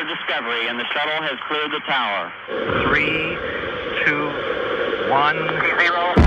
Discovery, and the shuttle has cleared the tower. 3, 2, 1, 0.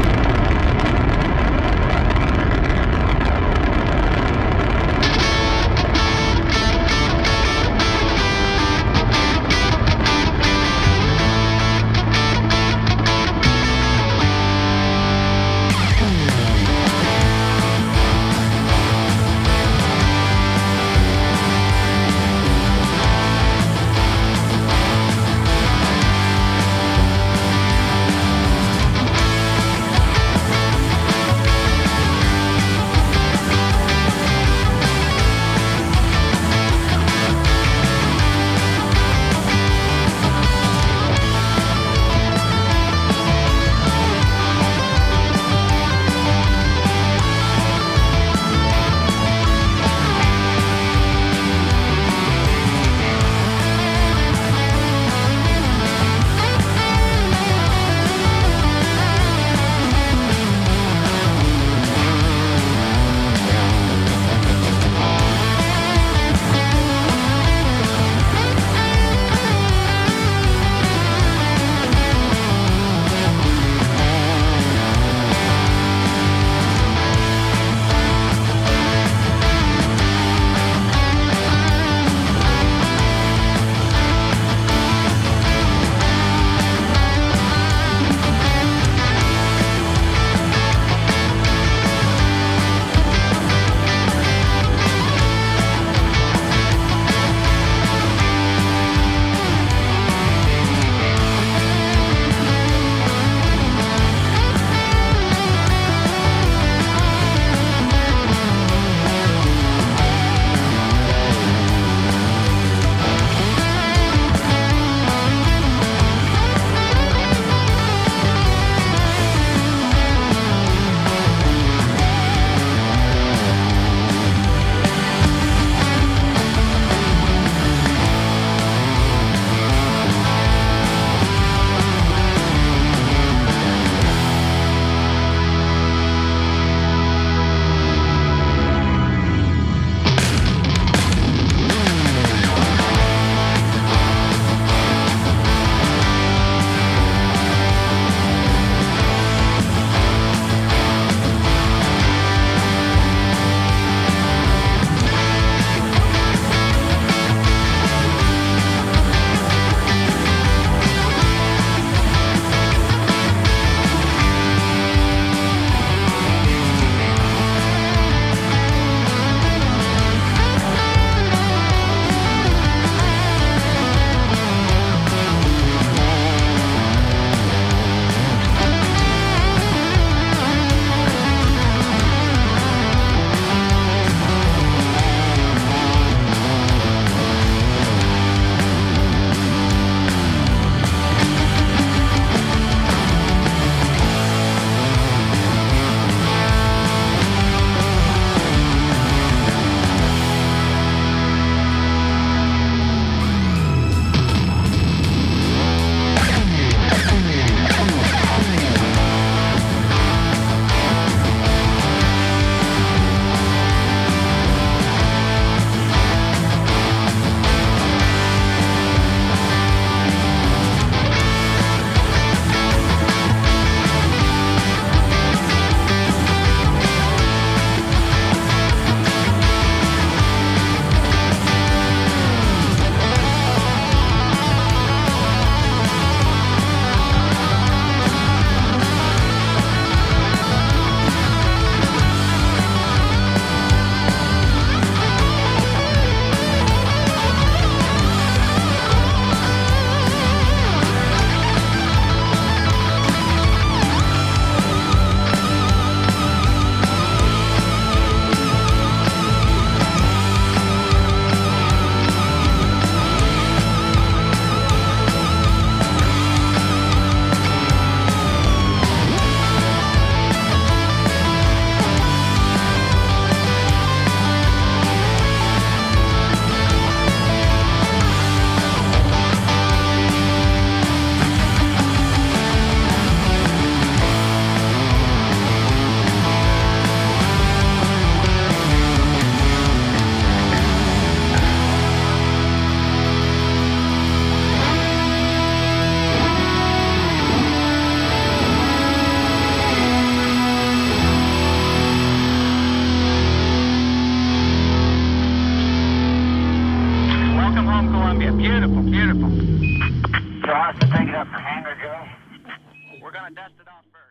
You'll have to take it up the hangar, Joe. We're gonna dust it off first.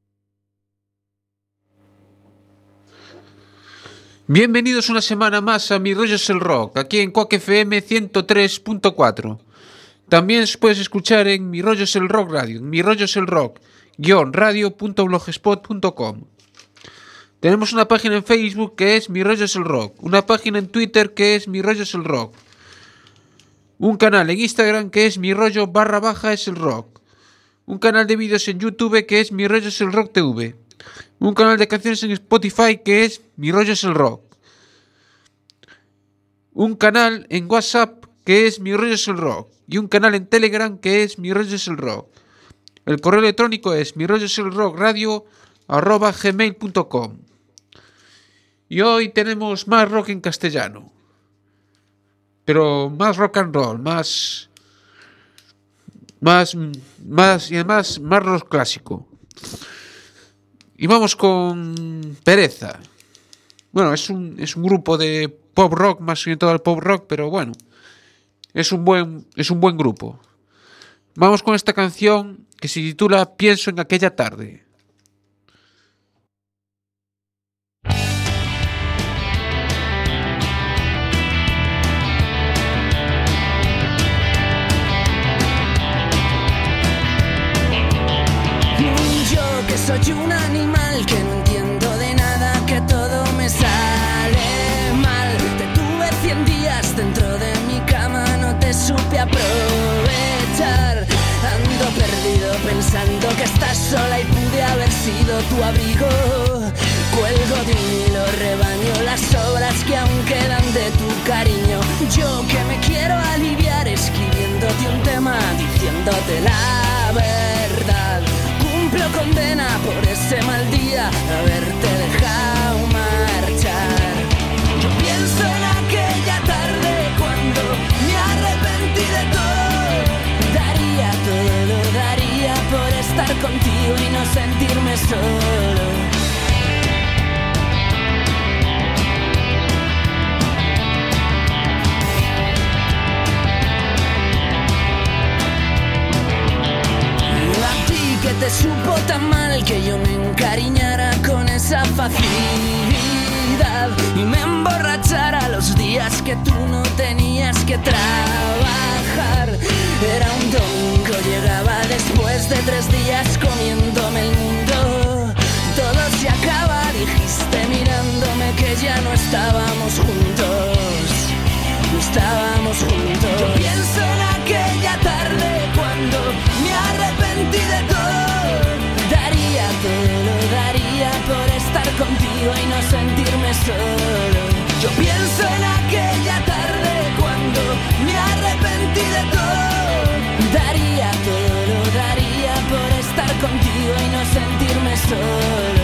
Bienvenidos una semana más a Mi Rollo es el Rock, aquí en Quack FM 103.4. También puedes escuchar en Mi Rollo es el Rock Radio, en Mi Rollo es el Rock, _radio.blogspot.com. Tenemos una página en Facebook que es Mi Rollo es el Rock, una página en Twitter que es Mi Rollo es el Rock, un canal en Instagram que es Mi Rollo _ es el Rock, un canal de vídeos en YouTube que es Mi Rollo es el Rock TV, un canal de canciones en Spotify que es Mi Rollo es el Rock, un canal en WhatsApp que es Mi Rollo es el Rock y un canal en Telegram que es Mi Rollo es el Rock. El correo electrónico es mirolloselrock@gmail.com. Y hoy tenemos más rock en castellano, pero más rock and roll, más y además más rock clásico. Y vamos con Pereza. Bueno, es un grupo de pop rock, más que todo el pop rock, pero bueno, es un buen grupo. Vamos con esta canción que se titula Pienso en aquella tarde. Soy un animal que no entiendo de nada, que todo me sale mal. Te tuve 100 días dentro de mi cama, no te supe aprovechar. Ando perdido pensando que estás sola y pude haber sido tu abrigo. Cuelgo de un hilo, rebaño las sobras que aún quedan de tu cariño. Yo que me quiero aliviar escribiéndote un tema, diciéndote la verdad. Cumplo condena por ese mal día, haberte dejado marchar. Yo pienso en aquella tarde cuando me arrepentí de todo. Lo daría por estar contigo y no sentirme solo. Que te supo tan mal que yo me encariñara con esa facilidad y me emborrachara los días que tú no tenías que trabajar. Era un domingo, llegaba después de 3 días comiéndome el mundo. Todo se acaba, dijiste mirándome que ya no estábamos juntos. No estábamos juntos. Yo pienso en aquella tarde cuando me arrepentí de todo. Lo daría por estar contigo y no sentirme solo. Yo pienso en aquella tarde cuando me arrepentí de todo. Lo daría por estar contigo y no sentirme solo.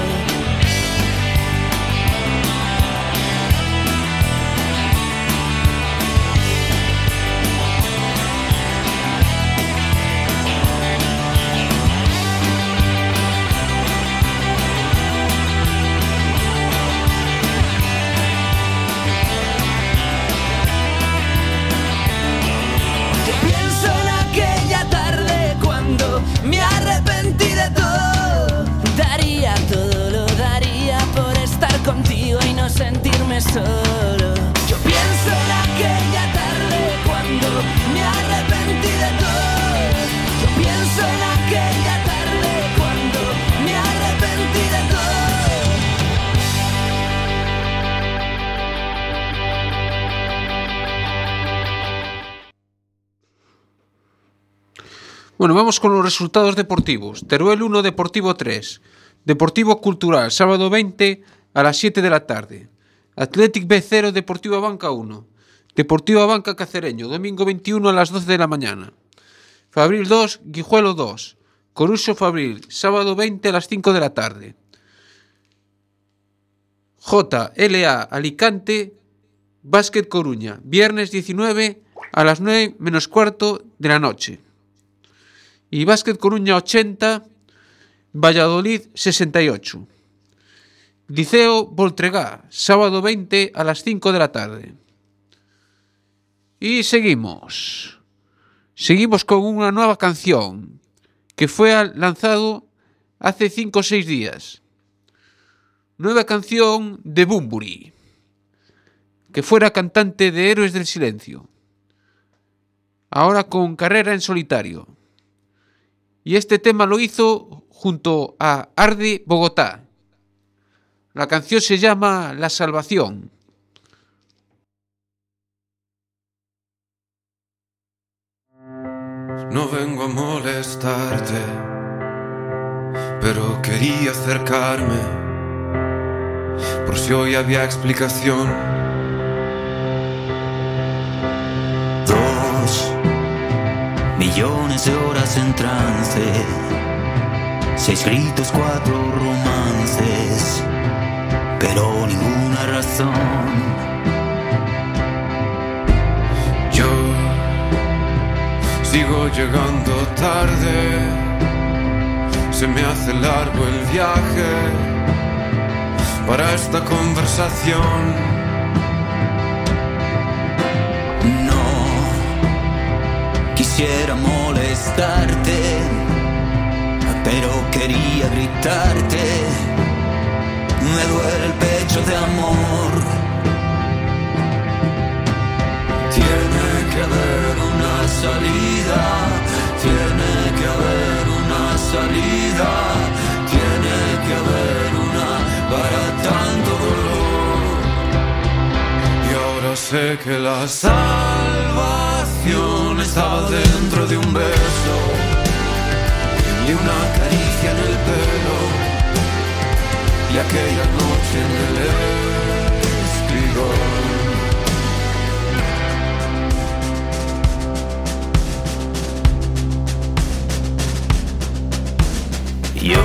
Me arrepentí de todo. Lo daría por estar contigo y no sentirme solo. Yo pienso en aquella tarde cuando me arrepentí de todo. Yo pienso en aquella tarde cuando me arrepentí de todo. Bueno, vamos con los resultados deportivos. Teruel 1, Deportivo 3. Deportivo Cultural, sábado 20 a las 7 de la tarde. Athletic B 0, Deportivo Abanca 1. Deportivo Abanca Cacereño, domingo 21 a las 12 de la mañana. Fabril 2, Guijuelo 2. Coruso Fabril, sábado 20 a las 5 de la tarde. JLA Alicante, Básquet Coruña, viernes 19 a las 9 menos cuarto de la noche. Y Básquet Coruña 80, Valladolid 68. Liceo Voltregá, sábado 20 a las 5 de la tarde. Y seguimos. Seguimos con una nueva canción que fue lanzado hace 5 o 6 días. Nueva canción de Bunbury, que fuera cantante de Héroes del Silencio, ahora con carrera en solitario. Y este tema lo hizo junto a Arde Bogotá. La canción se llama La Salvación. No vengo a molestarte, pero quería acercarme, por si hoy había explicación. 2 millones de horas en trance, 6 gritos, 4 romances, pero ninguna razón. Yo sigo llegando tarde, se me hace largo el viaje para esta conversación. No quisiera molestarte, pero quería gritarte. Me duele el pecho de amor. Tiene que haber una salida, tiene que haber una salida, tiene que haber una para tanto dolor. Y ahora sé que la salvación estaba dentro de un beso y una caricia en el pelo, y aquella noche en el espigón. Yo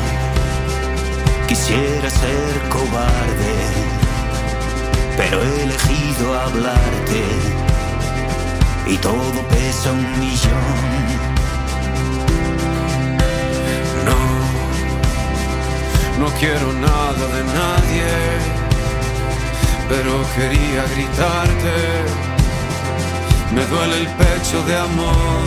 quisiera ser cobarde, pero he elegido hablarte y todo pesa 1.000.000. No quiero nada de nadie, pero quería gritarte. Me duele el pecho de amor.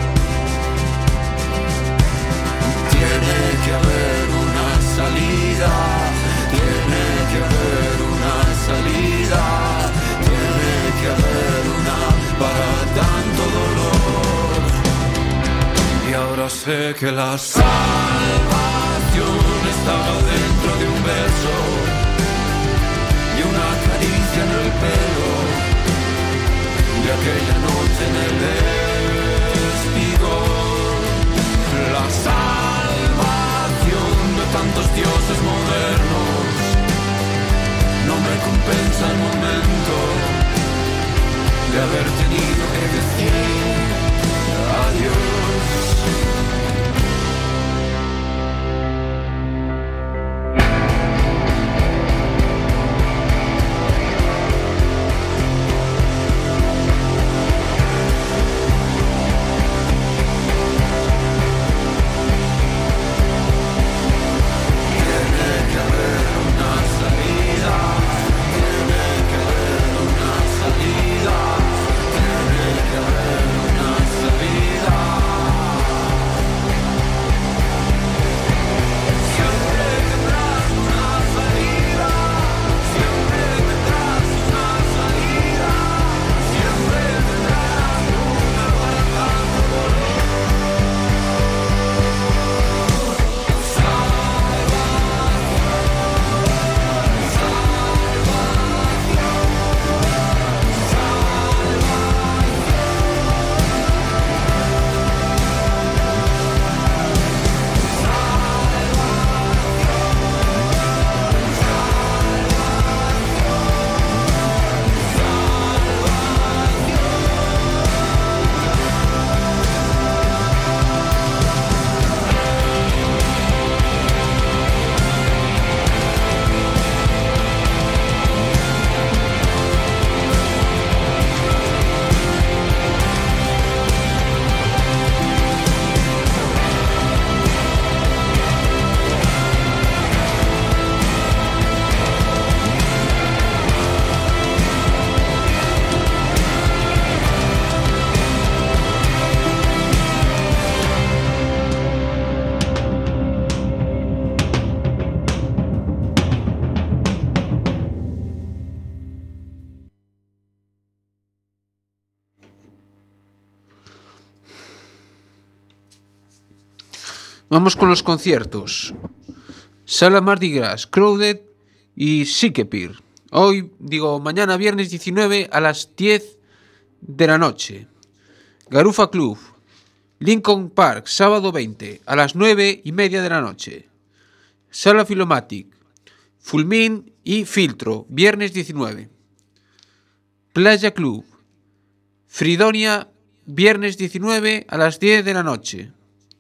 Tiene que haber una salida, tiene que haber una salida, tiene que haber una para tanto dolor. Y ahora sé que la salvación estaba dentro de un beso y una caricia en el pelo, de aquella noche en el espigón. La salvación de tantos dioses modernos no me compensa el momento de haber tenido que decir adiós. Vamos con los conciertos. Sala Mardi Gras, Crowded y Sikepir. Mañana viernes 19 a las 10 de la noche. Garufa Club, Lincoln Park, sábado 20 a las 9:30 de la noche. Sala Filomatic, Fulmin y Filtro, viernes 19. Playa Club, Fridonia, viernes 19 a las 10 de la noche.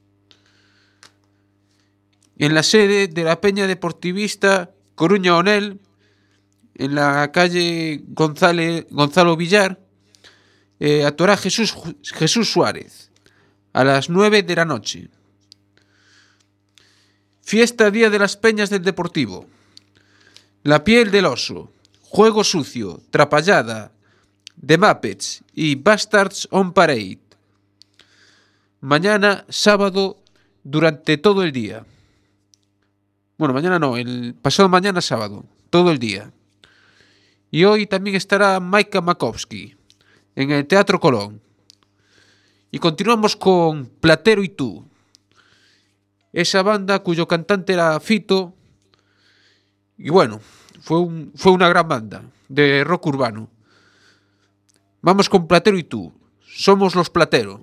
En la sede de la Peña Deportivista Coruña Onel, en la calle Gonzalo Villar, actuará Jesús Suárez a las 9 de la noche. Fiesta Día de las Peñas del Deportivo. La Piel del Oso, Juego Sucio, Trapallada, The Muppets y Bastards on Parade. Mañana, sábado, durante todo el día. Bueno, mañana no, el pasado mañana sábado, todo el día. Y hoy también estará Maika Makovsky en el Teatro Colón. Y continuamos con Platero y tú. Esa banda cuyo cantante era Fito. Y bueno, fue una gran banda de rock urbano. Vamos con Platero y tú. Somos los Platero.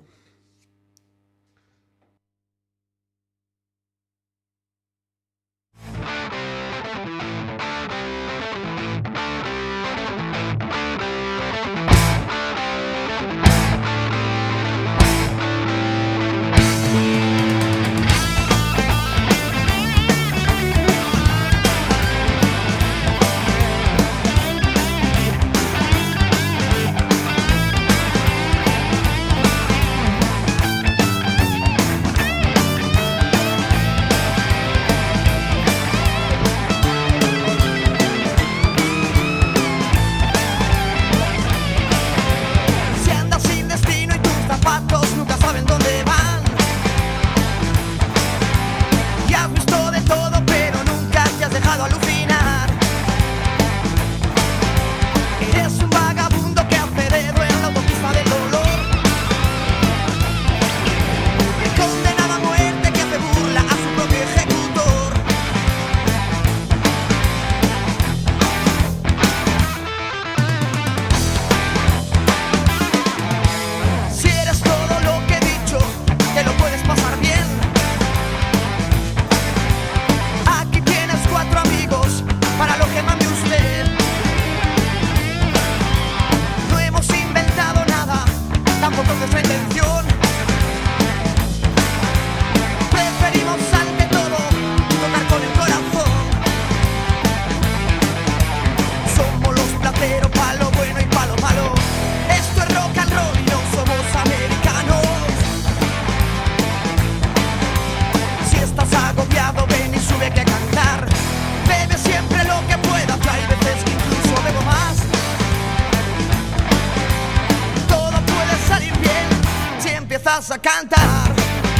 A cantar.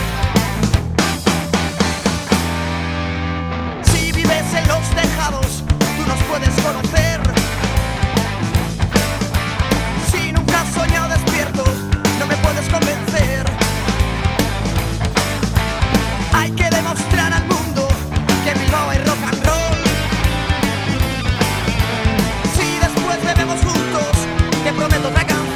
Si vives en los tejados, tú nos puedes conocer. Si nunca has soñado despierto, no me puedes convencer. Hay que demostrar al mundo que en Bilbao hay rock and roll. Si después bebemos juntos, te prometo otra canción.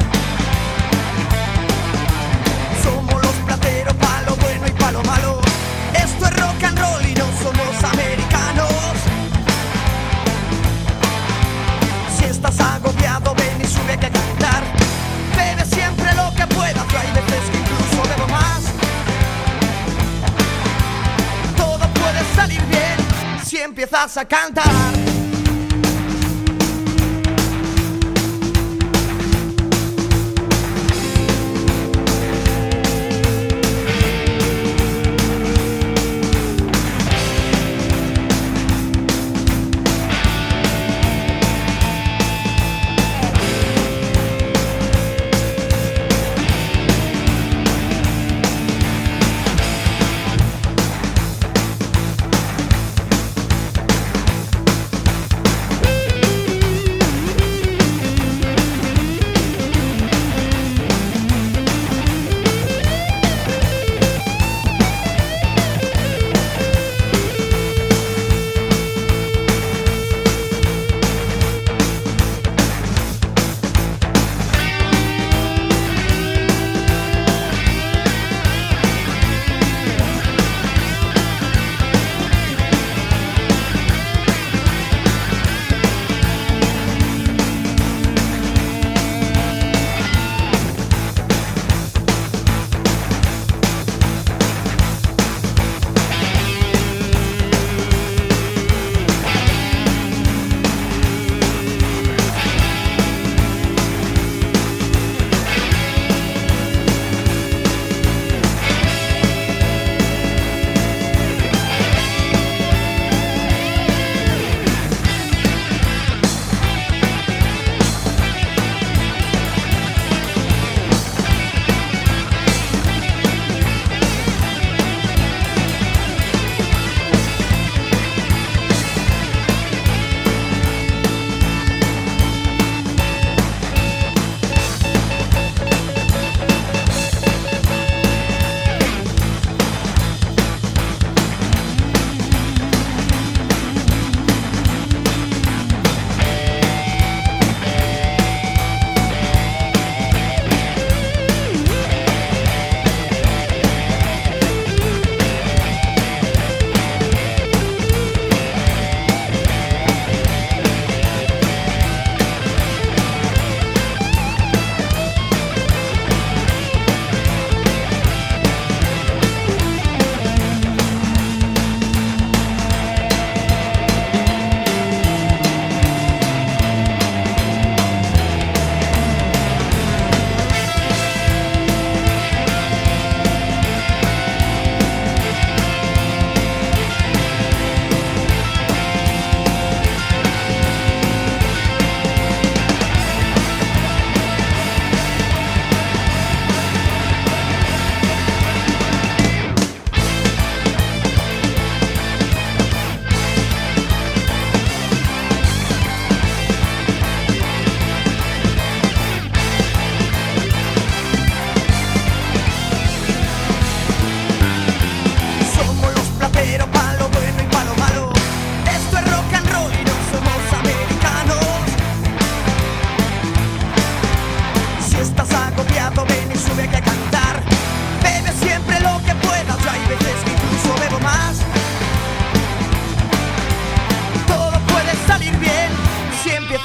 Empiezas a cantar.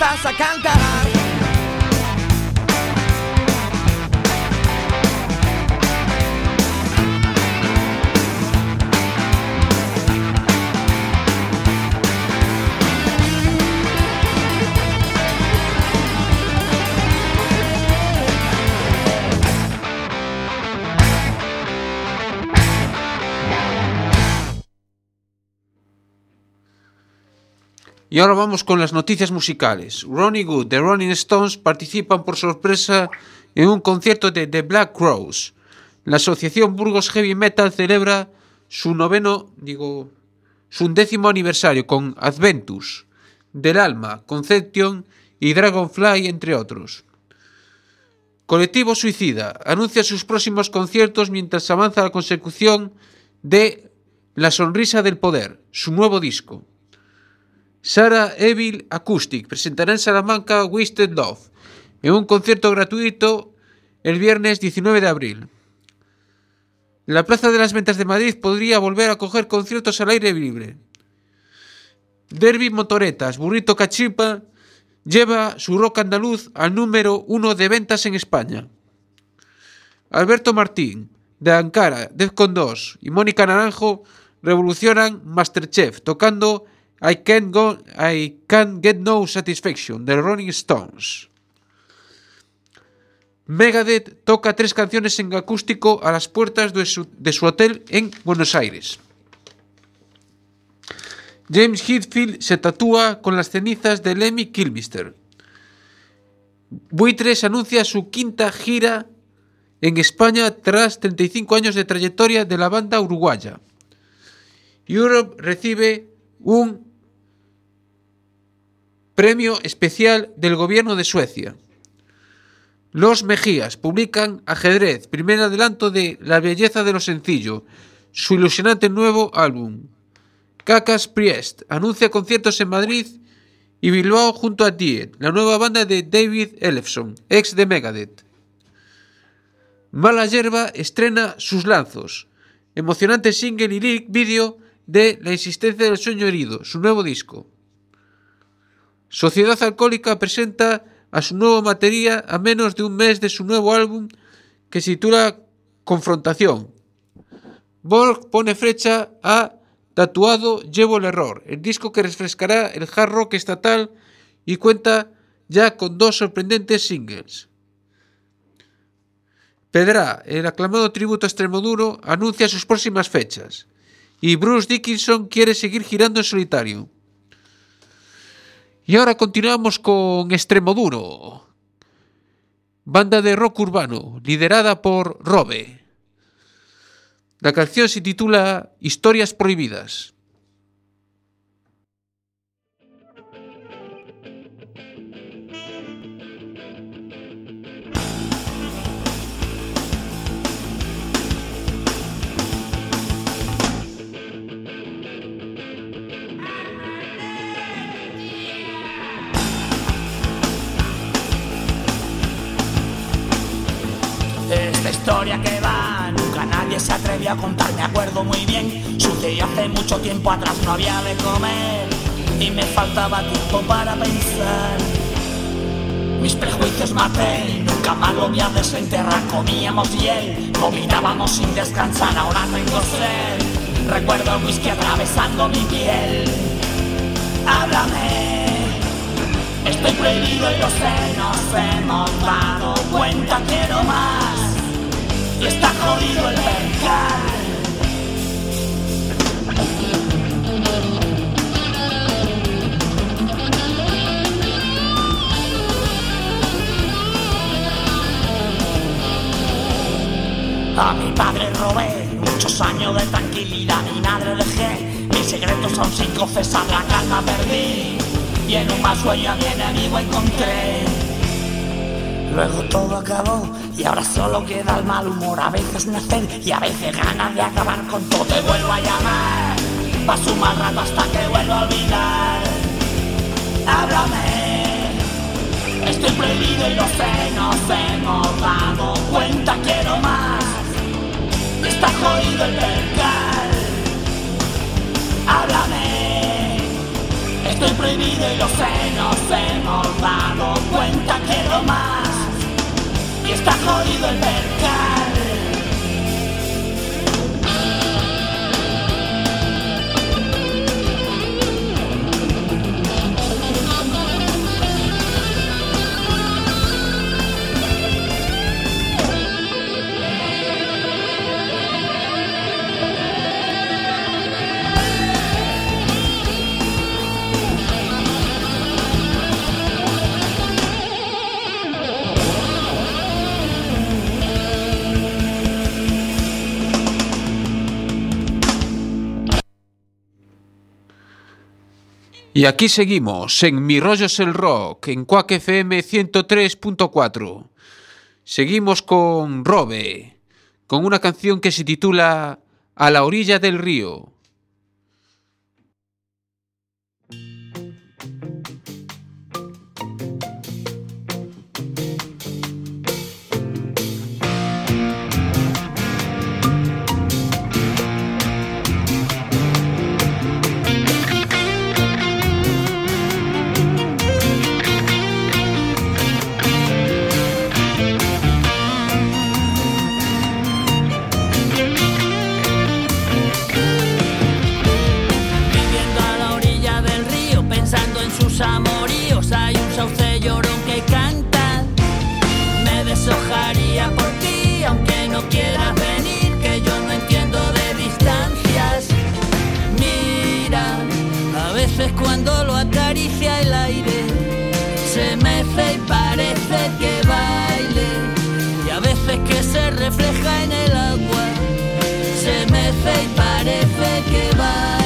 empiezas a cantar. Y ahora vamos con las noticias musicales. Ronnie Wood de Rolling Stones participan por sorpresa en un concierto de The Black Crowes. La asociación Burgos Heavy Metal celebra su 11º aniversario con Adventus, Del Alma, Conception y Dragonfly, entre otros. Colectivo Suicida anuncia sus próximos conciertos mientras avanza la consecución de La Sonrisa del Poder, su nuevo disco. Sarah Evil Acoustic presentará en Salamanca Wasted Love en un concierto gratuito el viernes 19 de abril. La Plaza de las Ventas de Madrid podría volver a acoger conciertos al aire libre. Derby Motoretas, Burrito Cachipa, lleva su rock andaluz al número 1 de ventas en España. Alberto Martín, de Ankara, Defcon 2 y Mónica Naranjo revolucionan Masterchef tocando I Can't Get No Satisfaction de Rolling Stones. Megadeth toca 3 canciones en acústico a las puertas de su hotel en Buenos Aires. James Hetfield se tatúa con las cenizas de Lemmy Kilmister. Buitres anuncia su 5ª gira en España tras 35 años de trayectoria de la banda uruguaya. Europe recibe un premio especial del gobierno de Suecia. Los Mejías publican Ajedrez, primer adelanto de La belleza de lo sencillo, su ilusionante nuevo álbum. Cacas Priest anuncia conciertos en Madrid y Bilbao junto a Diet, la nueva banda de David Ellefson, ex de Megadeth. Mala Yerba estrena Sus Lanzos, emocionante single y lyric video de La insistencia del sueño herido, su nuevo disco. Sociedad Alcohólica presenta a su nuevo batería a menos de un mes de su nuevo álbum que se titula Confrontación. Borg pone fecha a Tatuado Llevo el Error, el disco que refrescará el hard rock estatal y cuenta ya con 2 sorprendentes singles. Pedrá, el aclamado tributo a Extremoduro, anuncia sus próximas fechas y Bruce Dickinson quiere seguir girando en solitario. Y ahora continuamos con Extremoduro, banda de rock urbano liderada por Robe. La canción se titula Historias Prohibidas. Esta historia que va, nunca nadie se atrevió a contar, me acuerdo muy bien. Sucedió hace mucho tiempo atrás, no había de comer y me faltaba tiempo para pensar. Mis prejuicios maté, nunca más lo voy a desenterrar. Comíamos hiel, vomitábamos sin descansar, ahora tengo sed. Recuerdo el whisky atravesando mi piel. Háblame. Estoy prohibido y lo sé, nos hemos dado cuenta, quiero más. Y está jodido el percal. A mi padre robé muchos años de tranquilidad, mi madre dejé, mis secretos son 5 cesar, la calma perdí. Y en un mal sueño a mi enemigo encontré. Luego todo acabó y ahora solo queda el mal humor. A veces nacer y a veces ganas de acabar con todo. Te vuelvo a llamar, paso un mal rato hasta que vuelvo a olvidar. Háblame, estoy prohibido y lo sé, nos hemos dado cuenta, quiero más. Está jodido el percal. Háblame, estoy prohibido. prohibido y lo sé, nos hemos dado cuenta que lo más y está jodido el percal. Y aquí seguimos, en Mi Rollo es el Rock, en Quack FM 103.4. Seguimos con Robe, con una canción que se titula A la orilla del río. Amoríos, hay un sauce llorón que canta. Me deshojaría por ti, aunque no quieras venir, que yo no entiendo de distancias. Mira, a veces cuando lo acaricia el aire, se mece y parece que baile. Y a veces que se refleja en el agua, se mece y parece que baila.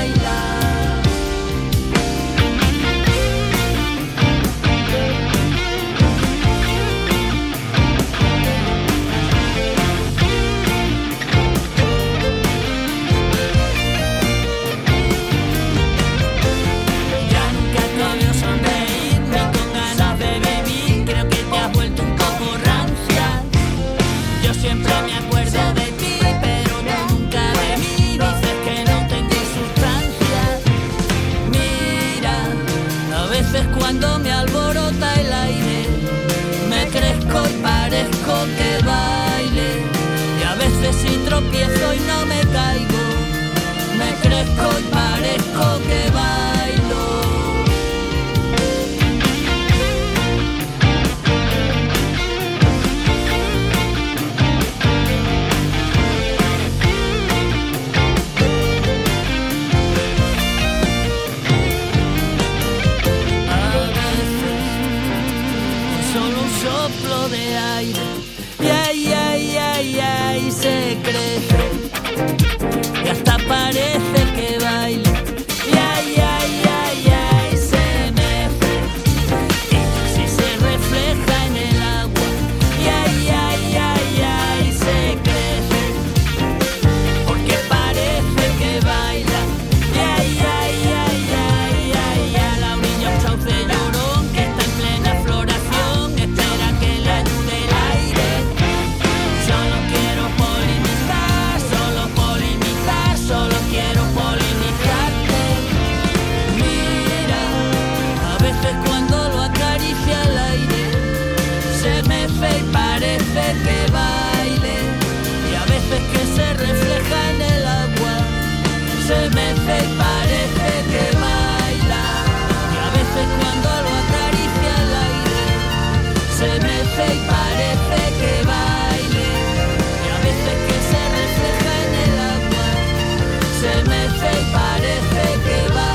Siempre me acuerdo de ti, pero tú nunca de mí. Dices que no tengo sustancia. Mira, a veces cuando me alborota el aire, me crezco y parezco que baile. Y a veces si tropiezo y no me caigo, me crezco y parezco que bailo. Soplo de aire, y ay, ay, ay, ay, se crece, y hasta parece que baila, y ay, ay, ay, ay, se mece, y si se refleja en el agua, y ay, ay, ay, ay, se crece, porque parece que baila, y ay, ay, ay, ay, ay, a la orilla un sauce llorón que está en plena floración. Solo quiero polinizarte. Mira, a veces cuando lo acaricia el aire, se mece y parece que baile. Y a veces que se refleja en el agua, se mece y parece que baila. Y a veces cuando lo acaricia el aire, se mece y parece que baile. Y a veces que se refleja en el agua, se mece y parece que baila.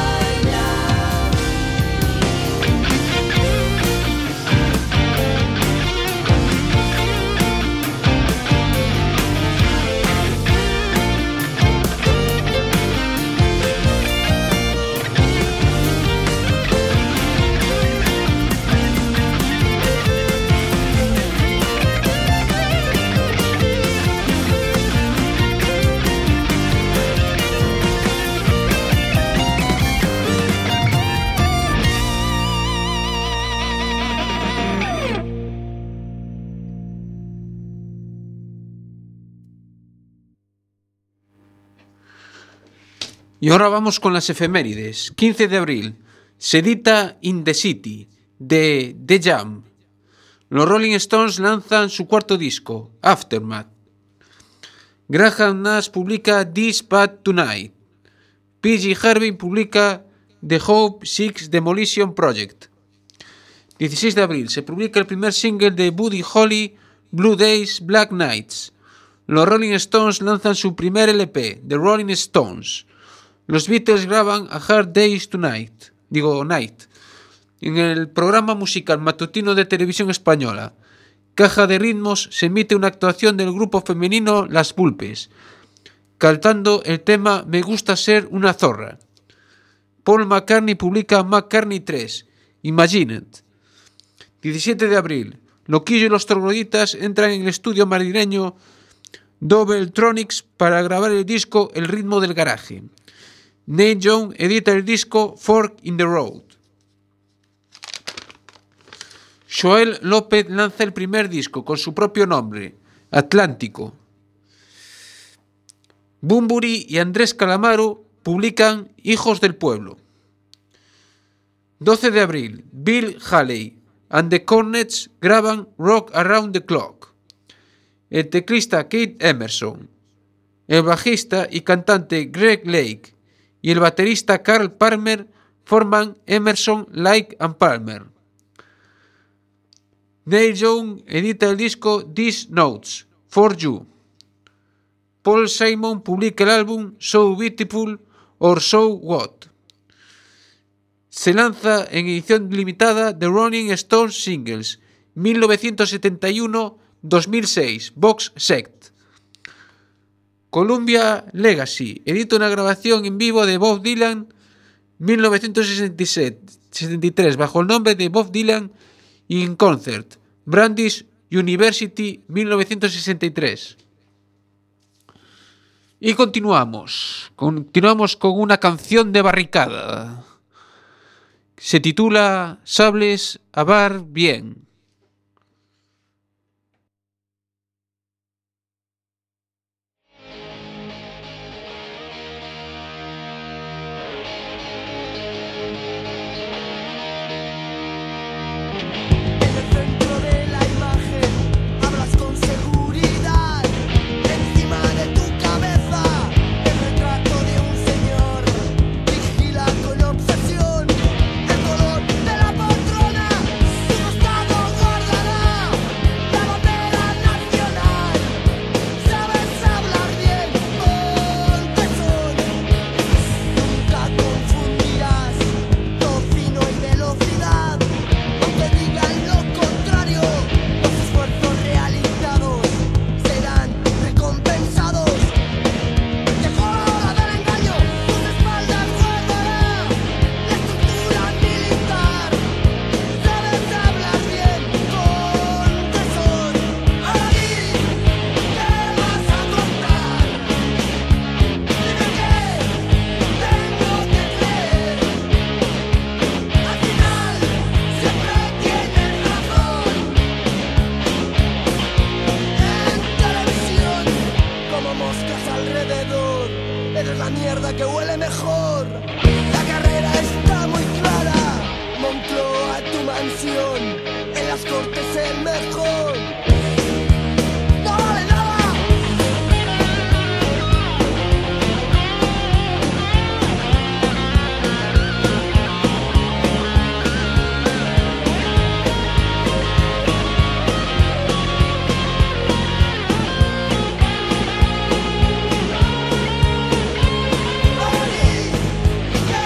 Y ahora vamos con las efemérides. 15 de abril. se edita In the City, de The Jam. Los Rolling Stones lanzan su cuarto disco, Aftermath. Graham Nash publica This Bad Tonight. P.G. Harvey publica The Hope Six Demolition Project. 16 de abril se publica el primer single de Buddy Holly, Blue Days, Black Nights. Los Rolling Stones lanzan su primer LP, The Rolling Stones. Los Beatles graban A Hard Day's Night. En el programa musical matutino de televisión española, Caja de Ritmos, se emite una actuación del grupo femenino Las Pulpes, cantando el tema Me gusta ser una zorra. Paul McCartney publica McCartney 3, Imagine It. 17 de abril, Loquillo y los Trogloditas entran en el estudio madrileño Doubletronics para grabar el disco El ritmo del garaje. Neil Young edita el disco Fork in the Road. Joel López lanza el primer disco con su propio nombre, Atlántico. Bunbury y Andrés Calamaro publican Hijos del Pueblo. 12 de abril, Bill Haley and the Cornets graban Rock Around the Clock. El teclista Keith Emerson, el bajista y cantante Greg Lake y el baterista Carl Palmer forman Emerson, Lake and Palmer. Neil Young edita el disco These Notes, For You. Paul Simon publica el álbum So Beautiful or So What. Se lanza en edición limitada The Rolling Stones Singles 1971-2006 Box Set. Columbia Legacy edita una grabación en vivo de Bob Dylan 1963 bajo el nombre de Bob Dylan in Concert, Brandeis University 1963. Y continuamos con una canción de barricada. Se titula Sables a Bar Bien.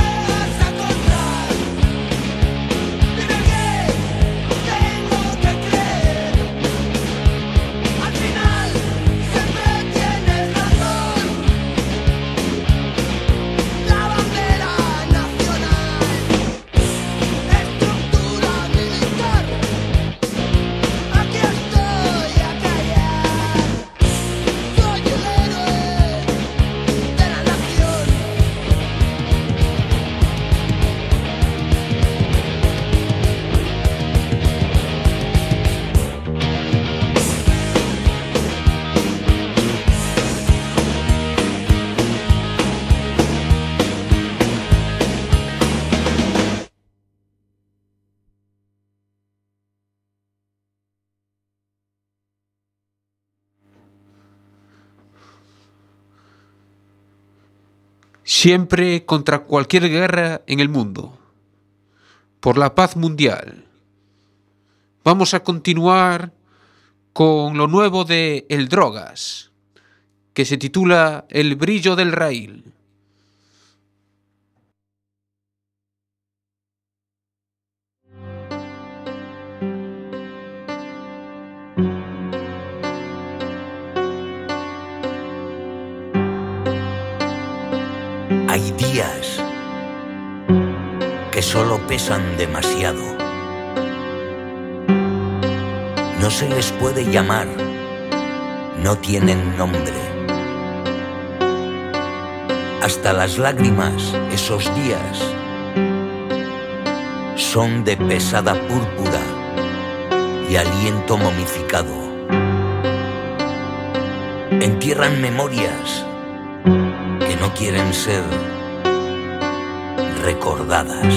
Tengo que siempre contra cualquier guerra en el mundo, por la paz mundial. Vamos a continuar con lo nuevo de El Drogas, que se titula El brillo del raíl. Hay días que solo pesan demasiado. No se les puede llamar, no tienen nombre. Hasta las lágrimas, esos días, son de pesada púrpura y aliento momificado. Entierran memorias que no quieren ser recordadas.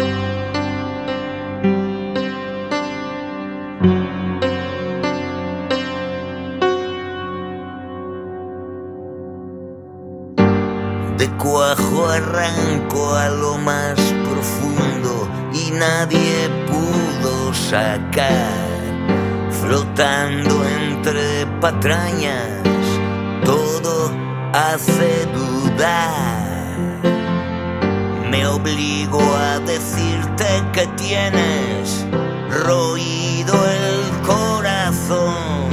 De cuajo arranco a lo más profundo y nadie pudo sacar, flotando entre patrañas, todo hace dudar. Me obligo a decirte que tienes roído el corazón,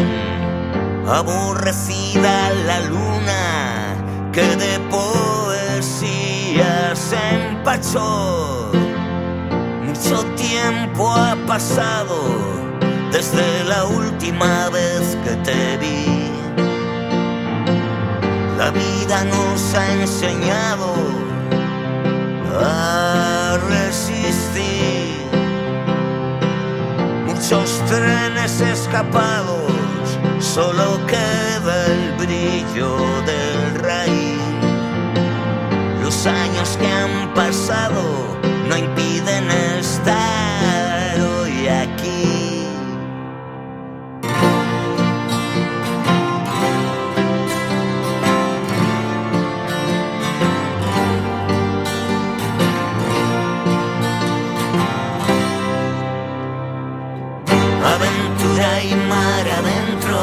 aborrecida la luna que de poesía se empachó. Mucho tiempo ha pasado desde la última vez que te vi. La vida nos ha enseñado a resistir. Muchos trenes escapados, solo queda el brillo del raíl. Los años que han pasado no impiden estar hoy aquí. Aventura y mar adentro,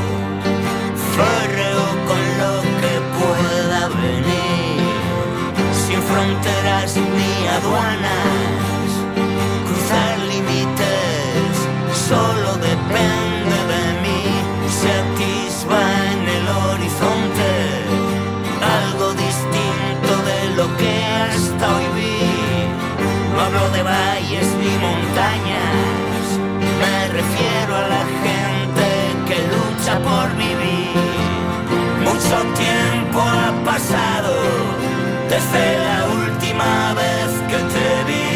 ferreo con lo que pueda venir, sin fronteras ni aduanas, cruzar límites solo depende de mí. Se atisba en el horizonte algo distinto de lo que hasta hoy vi. No hablo de valles ni montañas, me refiero a la gente que lucha por vivir. Mucho tiempo ha pasado desde la última vez que te vi.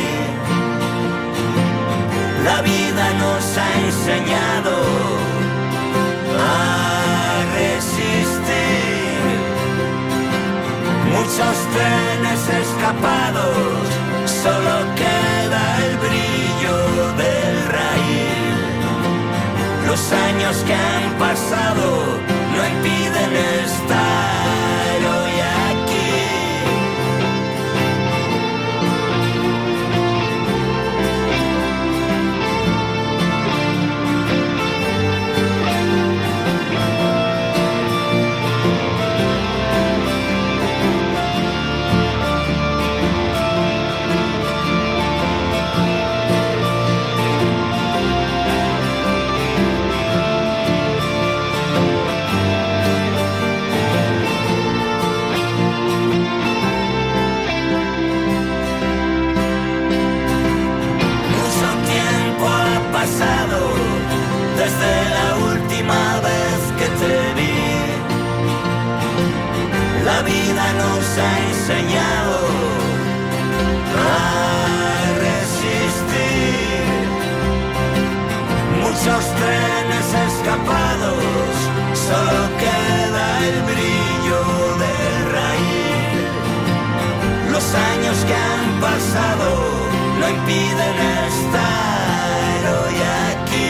La vida nos ha enseñado a resistir. Muchos trenes escapados, solo queda el brillo del raíl. Los años que han pasado no impiden estar hoy aquí. Desde la última vez que te vi, la vida nos ha enseñado a resistir. Muchos trenes escapados, solo queda el brillo del raíl. Los años que han pasado no impiden estar hoy aquí.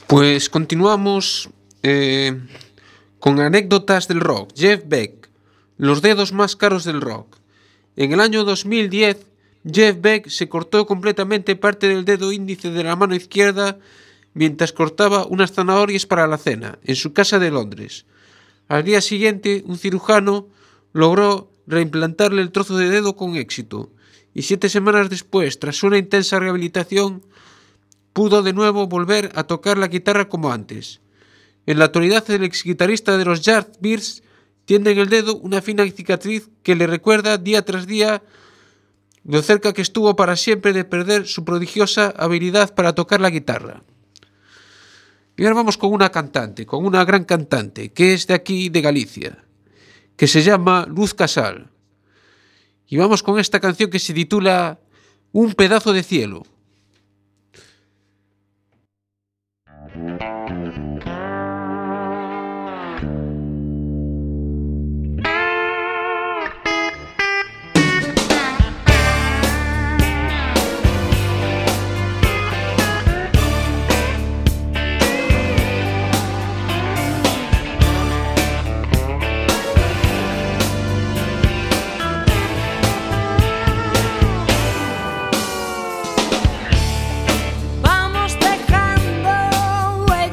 Pues continuamos con anécdotas del rock. Jeff Beck, los dedos más caros del rock. En el año 2010, Jeff Beck se cortó completamente parte del dedo índice de la mano izquierda mientras cortaba unas zanahorias para la cena, en su casa de Londres. Al día siguiente, un cirujano logró reimplantarle el trozo de dedo con éxito, y 7 semanas después, tras una intensa rehabilitación, pudo de nuevo volver a tocar la guitarra como antes. En la actualidad, el ex guitarrista de los Yardbirds tiene en el dedo una fina cicatriz que le recuerda día tras día lo cerca que estuvo para siempre de perder su prodigiosa habilidad para tocar la guitarra. Y ahora vamos con una cantante, con una gran cantante, que es de aquí, de Galicia, que se llama Luz Casal. Y vamos con esta canción que se titula Un pedazo de cielo. Vamos dejando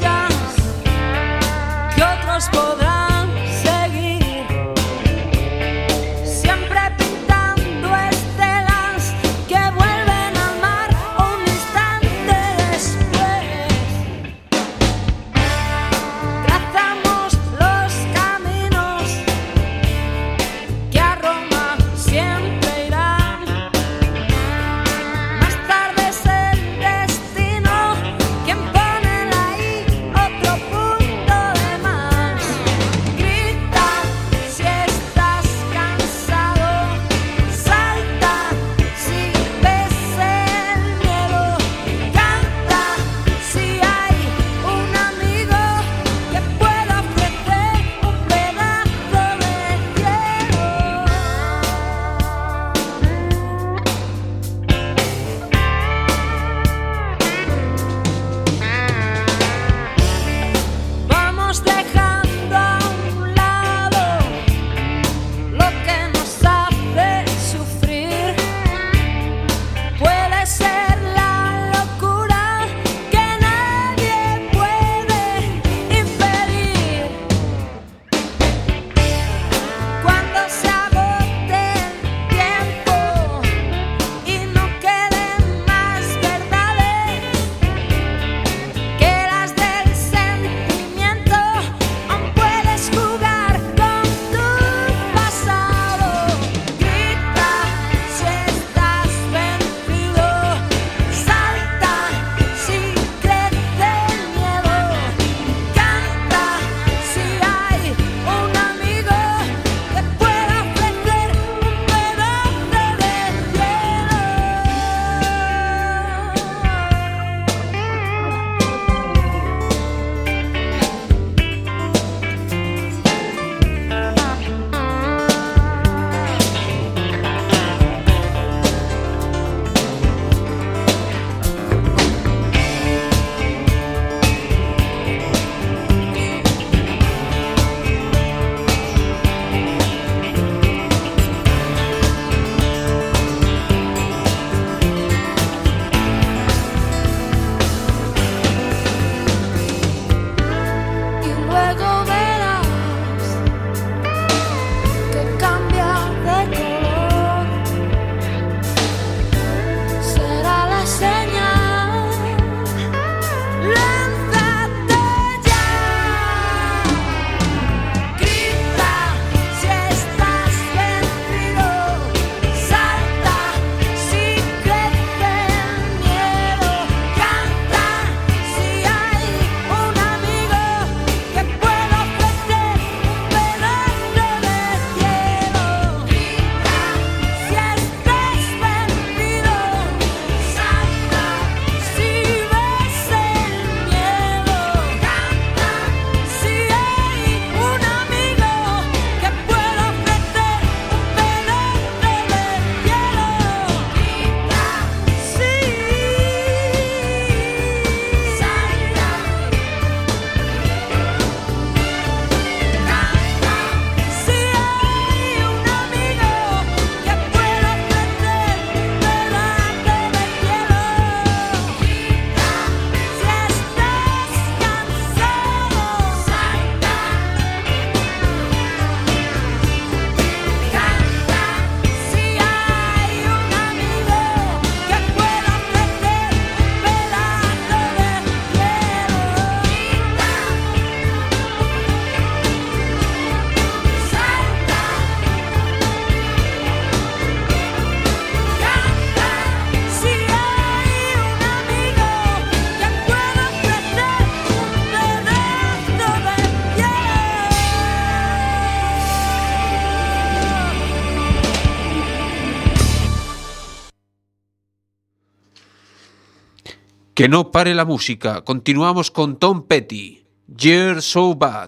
Que no pare la música. Continuamos con Tom Petty. You're So Bad.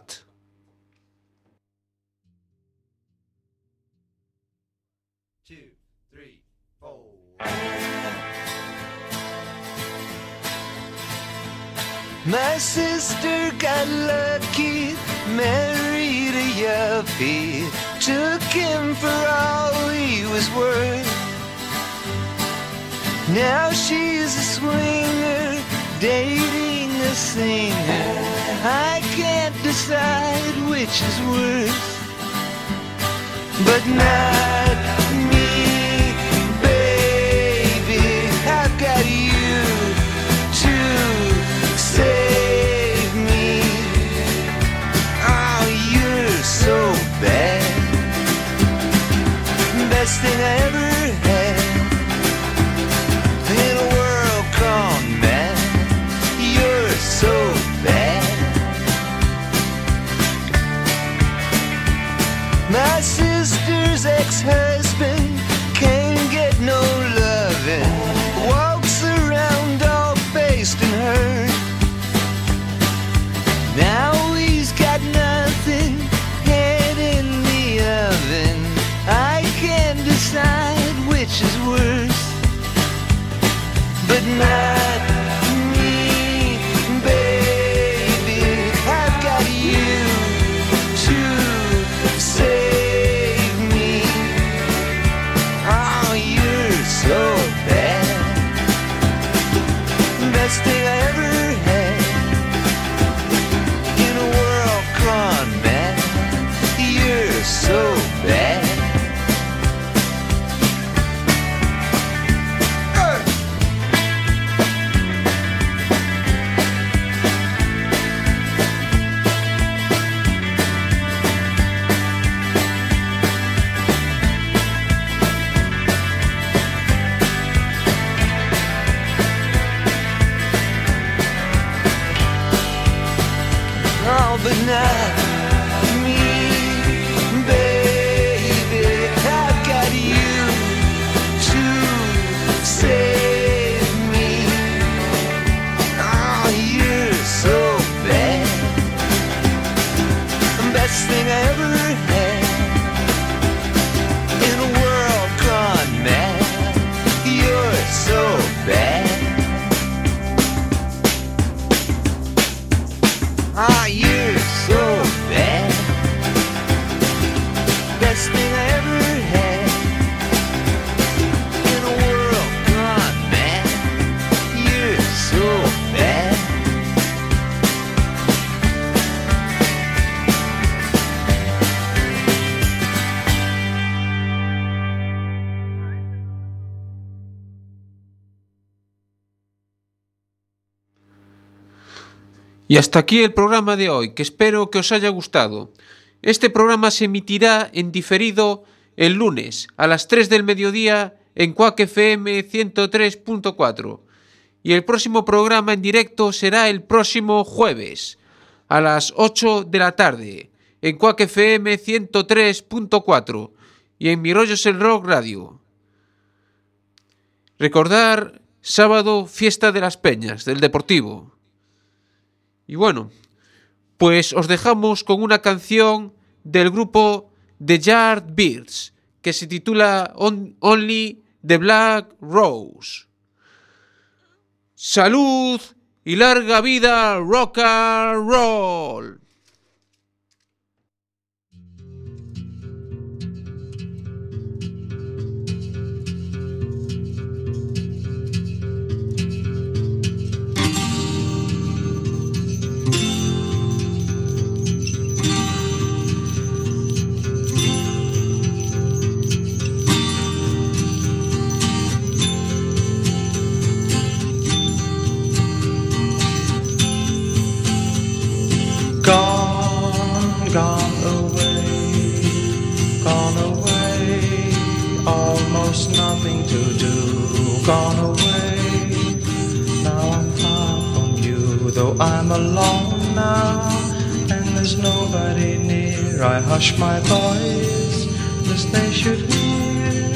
My sister got lucky, married a yuppie, took him for all he was worth. Now she's a swinger, dating a singer. I can't decide which is worse, but not me, baby. I've got you to save me. Oh, you're so bad. Best thing I ever had in a world gone mad. You're so bad. My sister's ex-husband can't get no loving, walks around all faced and hurt. Now he's got nothing, head in the oven. I can't decide which is worse, but not me, baby. I've got you to save me. Oh, you're so bad. Best thing I ever had in a world gone mad. You're so bad. Oh, but not me, baby. I've got you to save me. Oh, you're so bad. Best thing I ever had in a world gone mad. You're so bad. Ah, you're so bad. Best thing I ever had in a world gone mad. You're so bad. Y hasta aquí el programa de hoy, que espero que os haya gustado. Este programa se emitirá en diferido el lunes a las 3 del mediodía en Quack FM 103.4 y el próximo programa en directo será el próximo jueves a las 8 de la tarde en Quack FM 103.4 y en Mi Rollo es el Rock Radio. Recordar, sábado, fiesta de las Peñas, del Deportivo. Y bueno, pues os dejamos con una canción del grupo The Yardbirds que se titula Only the Black Rose. ¡Salud y larga vida rock and roll! Gone away, almost nothing to do. Gone away, now I'm far from you. Though I'm alone now, and there's nobody near, I hush my voice, lest they should hear.